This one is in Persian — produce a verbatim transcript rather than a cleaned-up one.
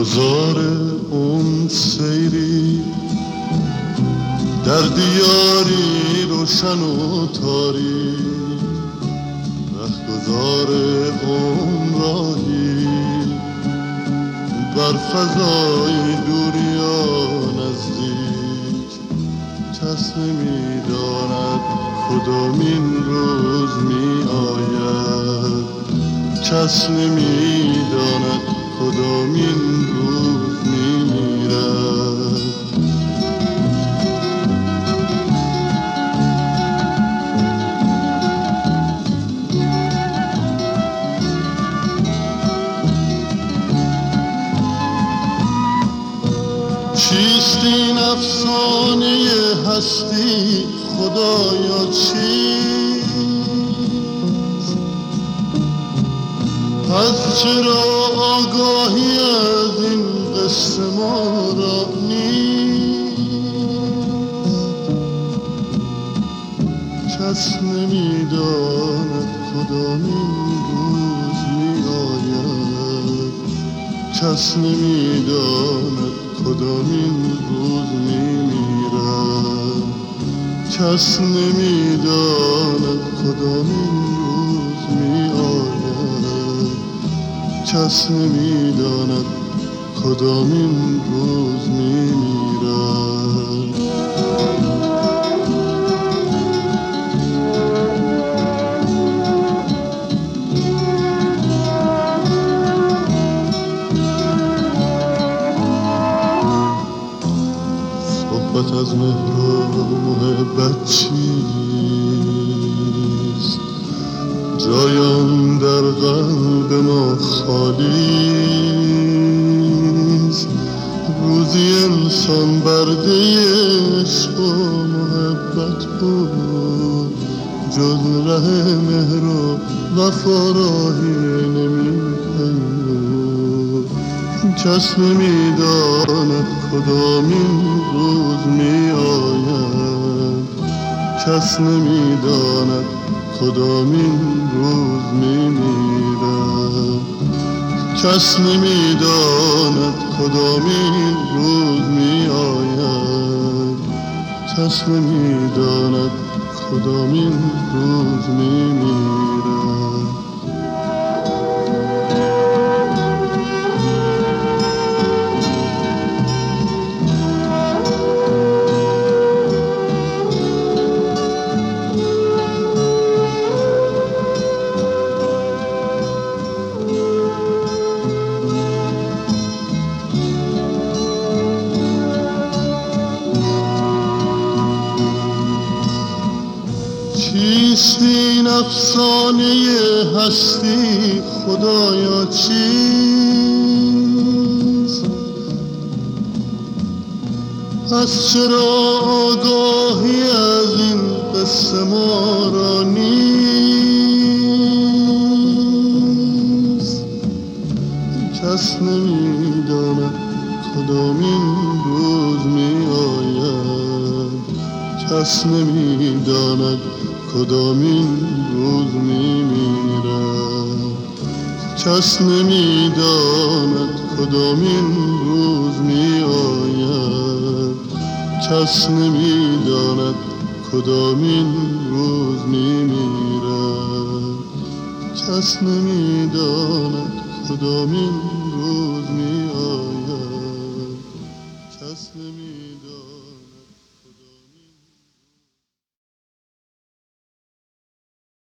گذار اون سیری در دیاری روشن و تاریک، ره گذار اون راهی بر فضای دور یا نزدیک. کس نمی‌داند کدامین روز می آید، کس نمی‌داند کدامین روز می میرد. چیست این افسانه هستی خدایا چیست؟ پس چرا آگاهی از این قصه ما را نیست؟ کس نمی‌داند کدامین روز می آید، کس نمی‌داند کدامین روز می میرد. کس نمی‌داند کدامین روز می آید، کس نمی‌داند کدامین روز می میرد. صحبت از مهر و محبت چیست؟ جای آن در قلب ما خالیست. روزی انسان برده عشق و محبت بود، جز ره مهر و وفا راهی نمی‌پیمود. کس نمی‌داند کدامین روز می آید، کس نمی‌داند کدامین روز می میرد. کس نمی‌داند کدامین روز می آید، کس نمی‌داند کدامین روز می میرد. چیست این افسانه هستی خدایا چیست؟ پس چرا آگاهی از این قصه ما را نیست؟ کس نمی‌داند کدامین روز می آید، کس نمی‌داند کدامین روز می میرد. کس نمی‌داند کدامین روز می آید، کس نمی‌داند کدامین روز می میرد. کس نمی‌داند کدامین روز